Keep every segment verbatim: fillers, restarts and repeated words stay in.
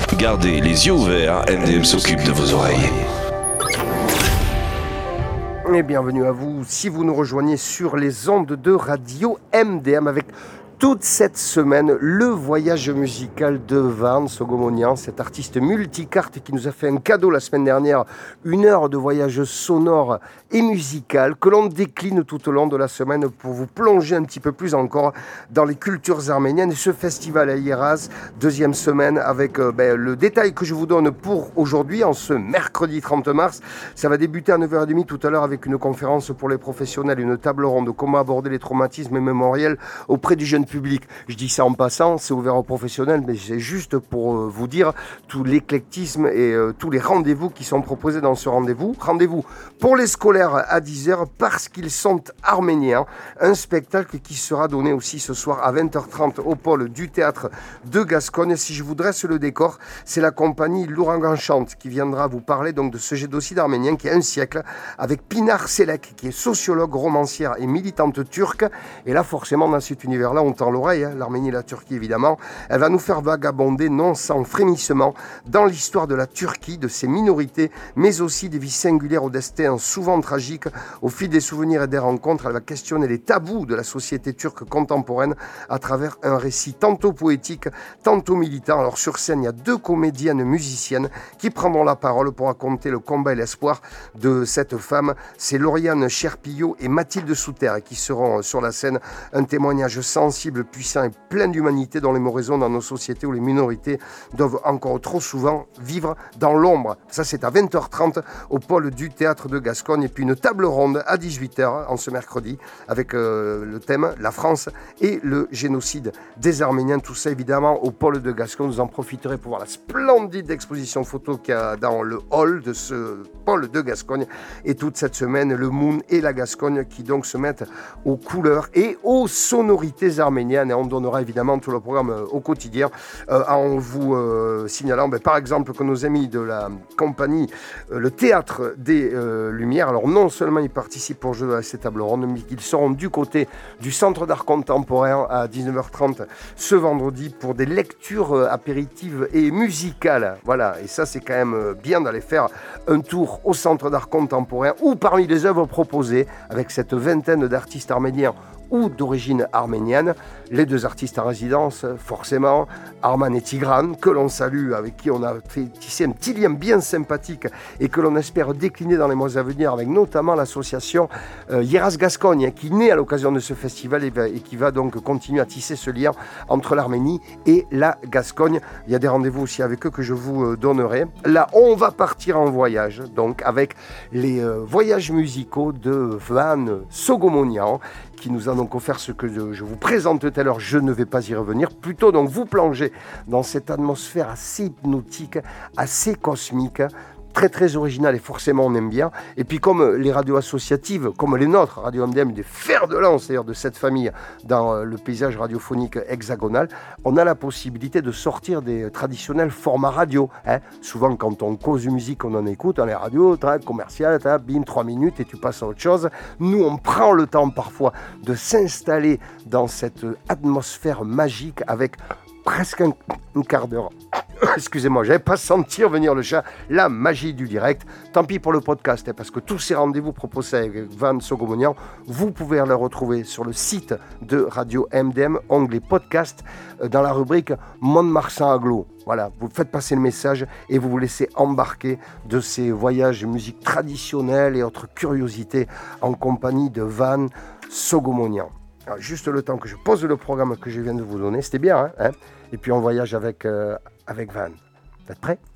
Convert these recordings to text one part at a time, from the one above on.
Gardez les yeux ouverts, M D M s'occupe de vos oreilles. Et bienvenue à vous si vous nous rejoignez sur les ondes de Radio M D M avec toute cette semaine le voyage musical de Van Sogomonian, cet artiste multicarte qui nous a fait un cadeau la semaine dernière, une heure de voyage sonore et musical que l'on décline tout au long de la semaine pour vous plonger un petit peu plus encore dans les cultures arméniennes. Et ce festival à Yeraz, deuxième semaine avec euh, ben, le détail que je vous donne pour aujourd'hui, en ce mercredi trente mars. Ça va débuter à neuf heures trente tout à l'heure avec une conférence pour les professionnels, une table ronde, comment aborder les traumatismes mémoriels auprès du jeune public. Je dis ça en passant, c'est ouvert aux professionnels, mais c'est juste pour euh, vous dire tout l'éclectisme et euh, tous les rendez-vous qui sont proposés dans ce rendez-vous. Rendez-vous pour les scolaires à dix heures parce qu'ils sont arméniens. Un spectacle qui sera donné aussi ce soir à vingt heures trente au pôle du théâtre de Gascogne. Si je vous dresse le décor, c'est la compagnie L'Ourangan Chante qui viendra vous parler donc de ce génocide arménien qui a un siècle avec Pinar Selek qui est sociologue, romancière et militante turque. Et là, forcément, dans cet univers-là, on tend l'oreille. L'Arménie et la Turquie évidemment, elle va nous faire vagabonder non sans frémissement dans l'histoire de la Turquie, de ses minorités, mais aussi des vies singulières au destin souvent tragique. Au fil des souvenirs et des rencontres, elle va questionner les tabous de la société turque contemporaine à travers un récit tantôt poétique, tantôt militant. Alors sur scène, il y a deux comédiennes musiciennes qui prendront la parole pour raconter le combat et l'espoir de cette femme. C'est Lauriane Cherpillot et Mathilde Souter qui seront sur la scène. Un témoignage sensible, puissant et plein d'humanité dont les mots résonnent dans nos sociétés où les minorités doivent encore trop souvent vivre dans l'ombre. Ça, c'est à vingt heures trente au pôle du théâtre de Gascogne. Et puis une table ronde à dix-huit heures en ce mercredi avec euh, le thème La France et le génocide des Arméniens. Tout ça évidemment au pôle de Gascogne. Vous en profiterez pour voir la splendide exposition photo qu'il y a dans le hall de ce pôle de Gascogne. Et toute cette semaine, le Moon et la Gascogne qui donc se mettent aux couleurs et aux sonorités arméniennes. Et on donnera évidemment tout le programme euh, au quotidien euh, en vous euh, signalant ben, par exemple que nos amis de la compagnie euh, le Théâtre des euh, Lumières, alors non seulement ils participent au jeu à ces tables rondes, mais qu'ils seront du côté du Centre d'Art Contemporain à dix-neuf heures trente ce vendredi pour des lectures euh, apéritives et musicales. Voilà, et ça c'est quand même euh, bien d'aller faire un tour au Centre d'Art Contemporain ou parmi les œuvres proposées avec cette vingtaine d'artistes arméniens ou d'origine arménienne. Les deux artistes en résidence, forcément, Arman et Tigran, que l'on salue, avec qui on a fait tisser un petit lien bien sympathique et que l'on espère décliner dans les mois à venir avec notamment l'association euh, Yeraz Gascogne, qui naît à l'occasion de ce festival et, va, et qui va donc continuer à tisser ce lien entre l'Arménie et la Gascogne. Il y a des rendez-vous aussi avec eux que je vous euh, donnerai. Là, on va partir en voyage, donc avec les euh, voyages musicaux de Van Sogomonian, qui nous a donc offert ce que je vous présente tout à l'heure. Je ne vais pas y revenir. Plutôt donc vous plonger dans cette atmosphère assez hypnotique, assez cosmique, très très original et forcément on aime bien. Et puis comme les radios associatives, comme les nôtres, Radio M D M, des fers de lance d'ailleurs de cette famille dans le paysage radiophonique hexagonal, on a la possibilité de sortir des traditionnels formats radio. Hein. Souvent quand on cause musique, on en écoute dans les radios, commerciales, bim, trois minutes et tu passes à autre chose. Nous, on prend le temps parfois de s'installer dans cette atmosphère magique avec presque un, un quart d'heure. Excusez-moi, j'avais pas senti venir le chat, la magie du direct. Tant pis pour le podcast, hein, parce que tous ces rendez-vous proposés avec Van Sogomonian, vous pouvez les retrouver sur le site de Radio M D M, onglet podcast, dans la rubrique Mont-de-Marsan Aglo. Voilà, vous faites passer le message et vous vous laissez embarquer de ces voyages musique traditionnelle et autres curiosités en compagnie de Van Sogomonian. Alors, juste le temps que je pose le programme que je viens de vous donner, c'était bien, hein, hein et puis on voyage avec, euh, avec Van. Vous êtes prêts?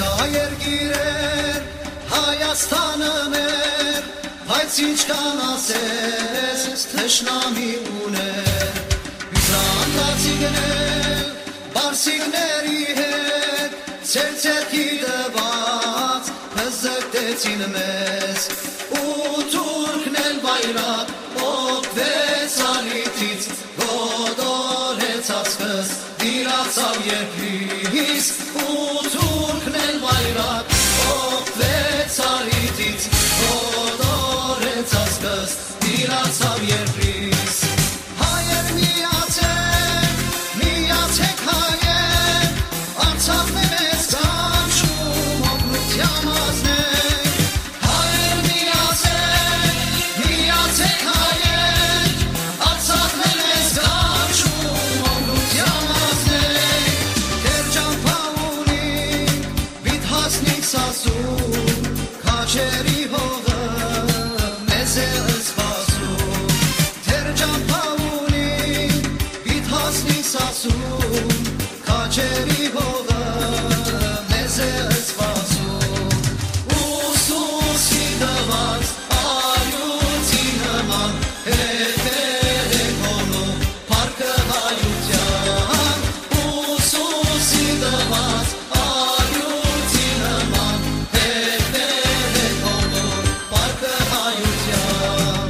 Սա երկիրեր Հայաստանը մեր Բայց ինչ կան ասես Թշնամի ուներ Բյուզանդացի գնել Բարսիկների հետ Ձեր ձերքի դված Հզգտեցին մեզ Ու թուրքն էլ բայրակ Օգվեց ալիթից Գոդորեց ասկս Դիրացավ երկրիս Ու թուրքն էլ բայրակ Օգվեց ալիթից Գոդորեց ասկս Դիրացավ երկրիս Հայեր միացեք Միացեք հայեր Արցախն է մեզ կանչում Օգնության ազնեք Հայեր միացեք Միացեք հայեր Արցախն է մեզ կանչում Օգնության ազնեք Դեր ճամփա ունի Բիտ հասնիկ սասում Քաչերի հողը մեզ է սպասում Դեր ճամփա ունի Բիտ հասնիկ սասում Քաչերի հողը մեզ է սպասում Ուսուսի դված արյուցի նման Հետեր է կոնում պարկը հայության Ուսուսի դված արյուցի նման Հետեր է կոնում պարկը հայության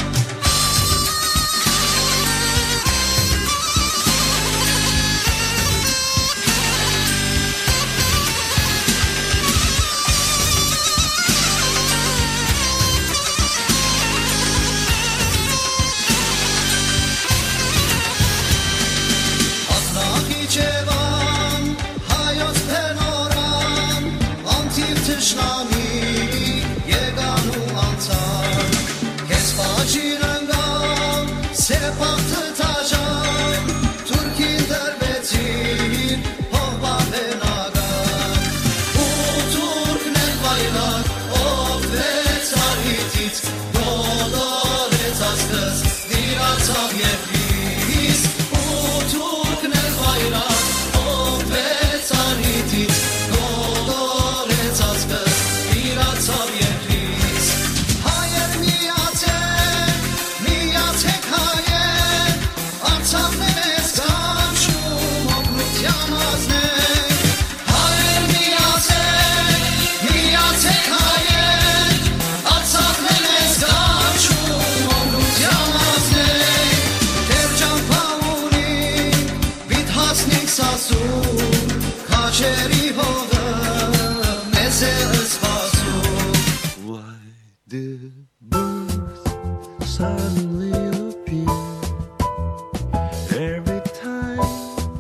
Հազնախիջևան, հայոց փենորան, անթիվ թշնամի եկան ու անցան, քեզ պաճին ընկան, սեպաղթը թաժան, թուրքին դրվեցին, հողբավենական, ու թուրքն էլ բայրակ, օգվեց արհիտից, գոդորեց ասկս, դիրացավ երկրիս, ու թուրքն էլ բայրակ, օգվեց արհիտից, գոդորեց ասկս, դիրացավ երկրիս Հայեր միացեք, միացեք հայեր Արցախն է մեզ կանչում, օգնության ազնեք Հայեր միացեք, միացեք հայեր Արցախն է մեզ կանչում, օգնության ազնեք Դեր ճամփա ունի, բիտ հասնիկ սասում Քաչերի հողը մեզ է սպասում Why did birds suddenly appear every time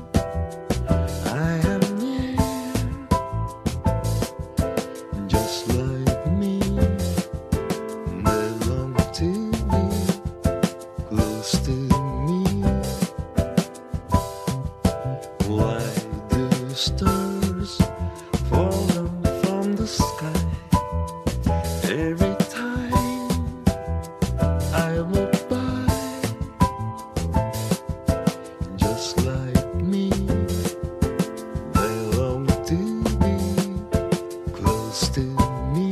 I am near? Just like me, they long to be close to me. Why do stars fall down from the sky every time I walk by? Just like me, they long to be close to me.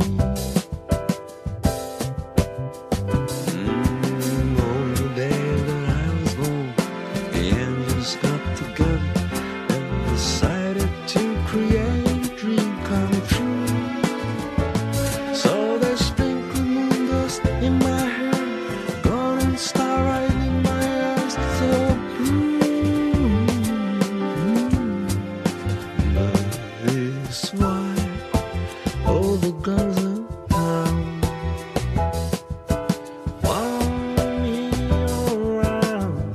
Mm, on the day that I was born, the angels got together and decided to create a dream come true. So they sprinkled moon dust in my hair, golden star right in my eyes, so blue. That is why all the girls in town follow me around.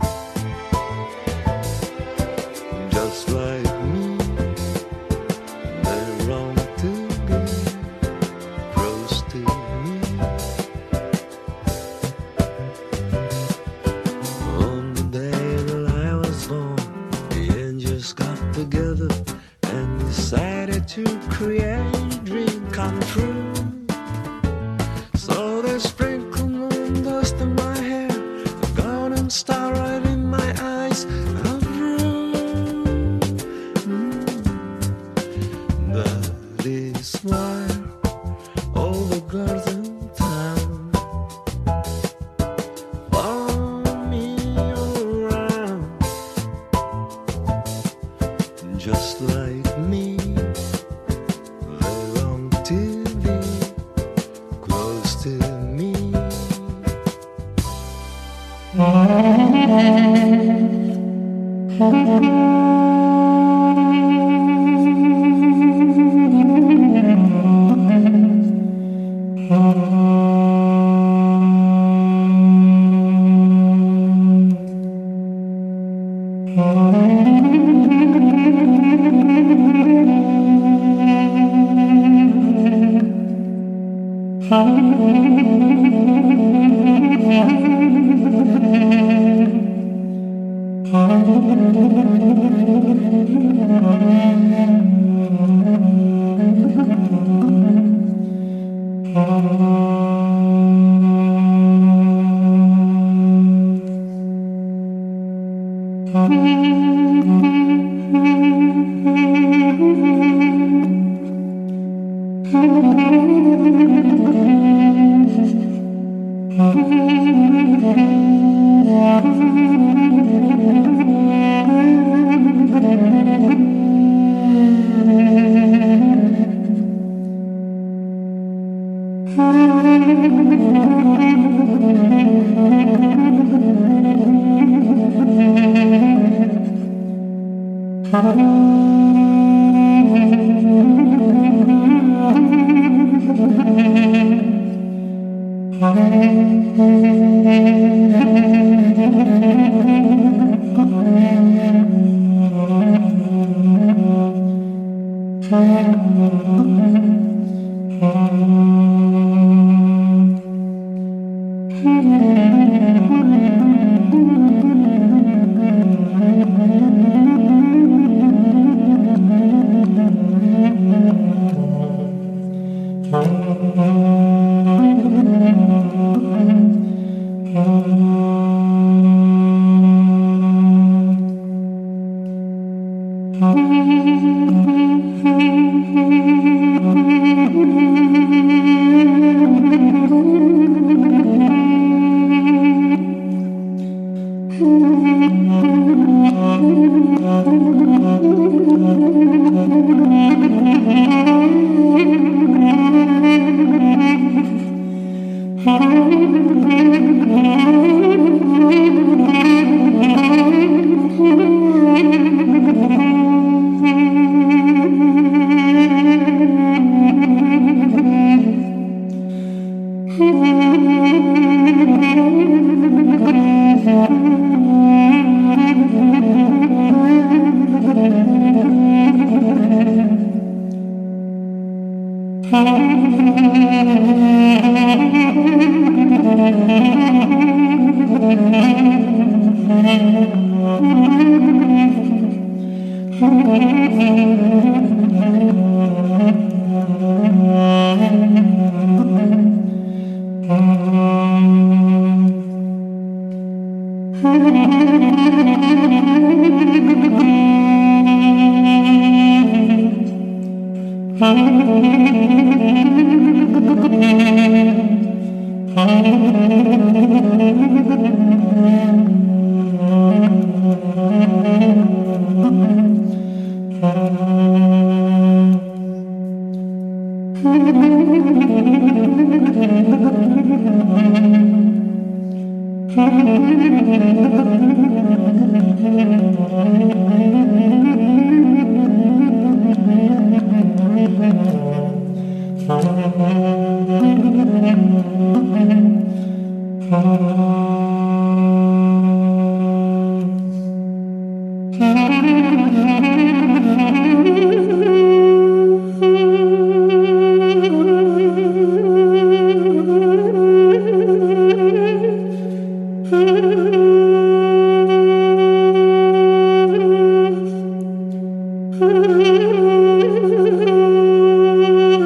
Just like me, they long to be close to me. On the day that I was born, the angels got together and decided to create a dream come true. So they sprinkled moon dust in my hair, a golden star right in my eyes. Of blue. Mm. That they smile, all the girls in town follow me around, just like me. They're on T V, close to me.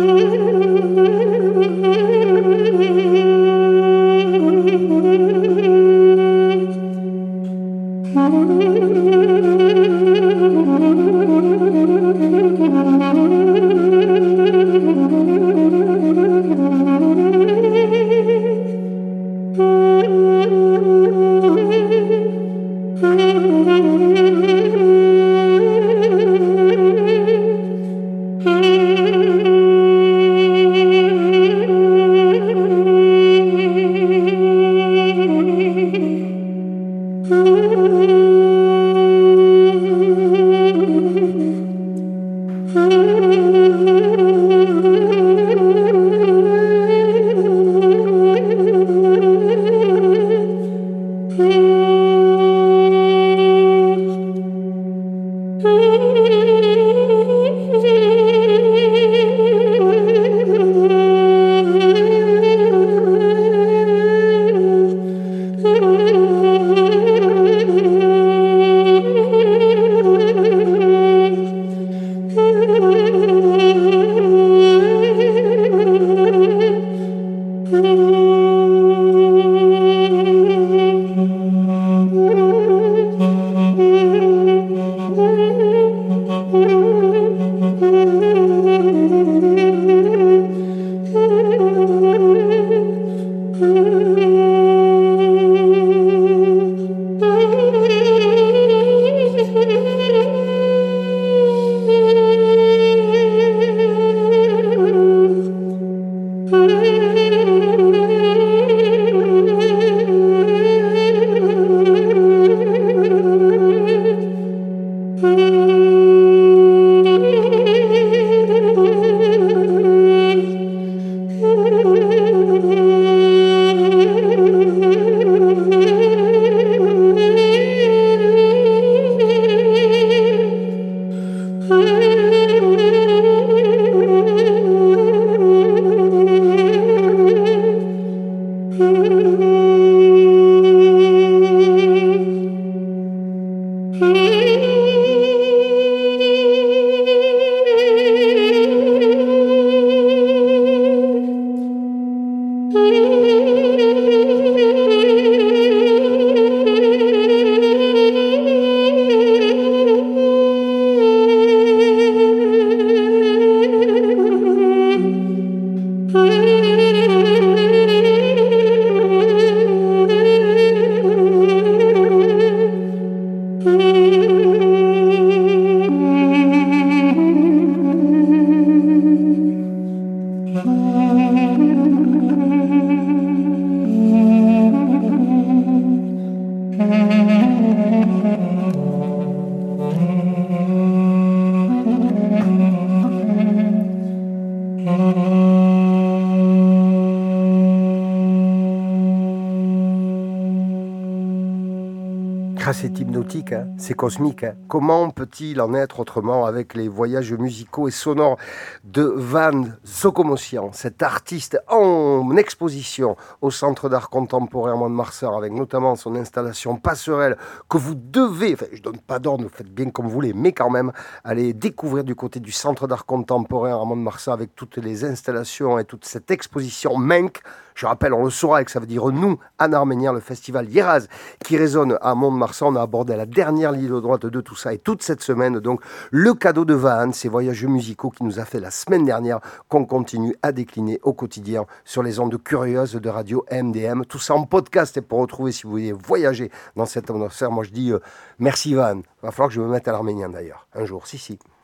Thank you. Ah, c'est hypnotique, hein, c'est cosmique. Hein. Comment peut-il en être autrement avec les voyages musicaux et sonores de Van Sokomossian, cet artiste en exposition au Centre d'art contemporain Mont-de-Marsan, avec notamment son installation Passerelle, que vous devez, enfin je ne donne pas d'ordre, vous faites bien comme vous voulez, mais quand même, aller découvrir du côté du Centre d'art contemporain à Mont-de-Marsan avec toutes les installations et toute cette exposition Menk. Je rappelle, on le saura, que ça veut dire nous, en arménien, le festival Yeraz, qui résonne à Mont-de-Marsan. On a abordé la dernière ligne droite de tout ça. Et toute cette semaine, donc, le cadeau de Vahan, ces voyages musicaux qui nous a fait la semaine dernière, qu'on continue à décliner au quotidien sur les ondes curieuses de radio M D M. Tout ça en podcast et pour retrouver, si vous voulez voyager dans cette atmosphère. Moi, je dis euh, merci Vahan. Il va falloir que je me mette à l'arménien d'ailleurs, un jour. Si, si.